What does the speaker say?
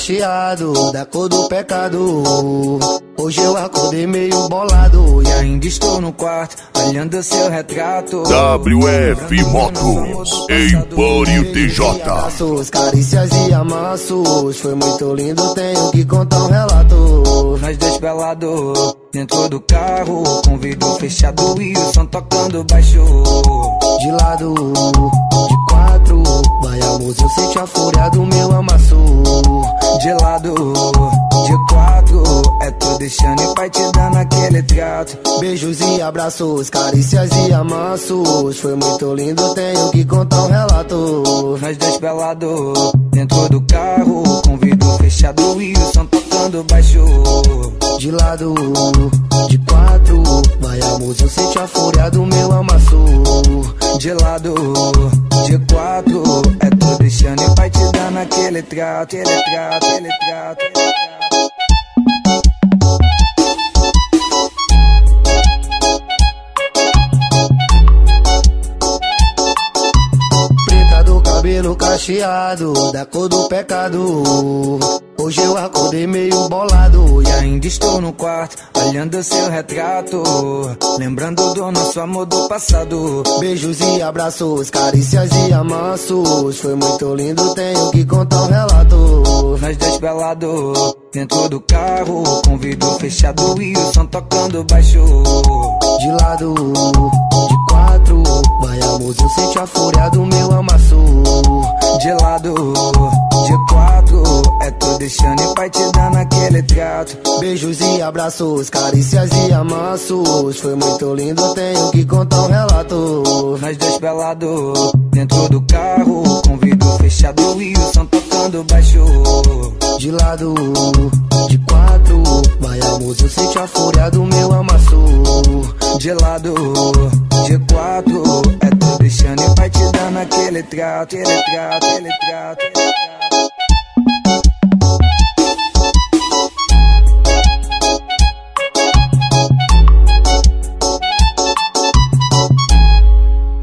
cacheado, da cor do pecado. Hoje eu acordei meio bolado e ainda estou no quarto, olhando seu retrato. WF Motos, Empório TJ. Abraços, carícias e amassos, foi muito lindo, tenho que contar um relato. Nós dois pelados, dentro do carro, com vidro fechado e o som tocando baixo. De lado, de quatro, vai amor, eu sente a fúria do meu amasso. De lado, de quatro, é tu deixando e pai te dando aquele trato. Beijos e abraços, carícias e amassos, foi muito lindo, tenho que contar um relato. Nós dois pelados, dentro do carro, com vidro fechado e o som tocando baixo. De lado, de quatro, vai amor, eu sente a fúria do meu amasso. De lado, de quatro, é tu deixando e pai te dando aquele trato, aquele trato, aquele trato, aquele trato. Cabelo cacheado, da cor do pecado. Hoje eu acordei meio bolado e ainda estou no quarto, olhando seu retrato, lembrando do nosso amor do passado. Beijos e abraços, carícias e amassos, foi muito lindo, tenho que contar um relato. Nós dois pelados, dentro do carro, com vidro fechado e o som tocando baixo. De lado, de quatro, vai amor, eu sente a fúria do meu amasso. De lado, de quatro, é tu deixando e pai te dando aquele trato. Beijos e abraços, carícias e amassos, foi muito lindo, tenho que contar um relato. Nós dois pelados, dentro do carro, com vidro fechado e o som tocando baixo. De lado, de quatro, vai amor, eu sente a fúria do meu amasso. De lado, de quatro, é tu deixando e pai te dando aquele trato, aquele trato, aquele trato, aquele trato.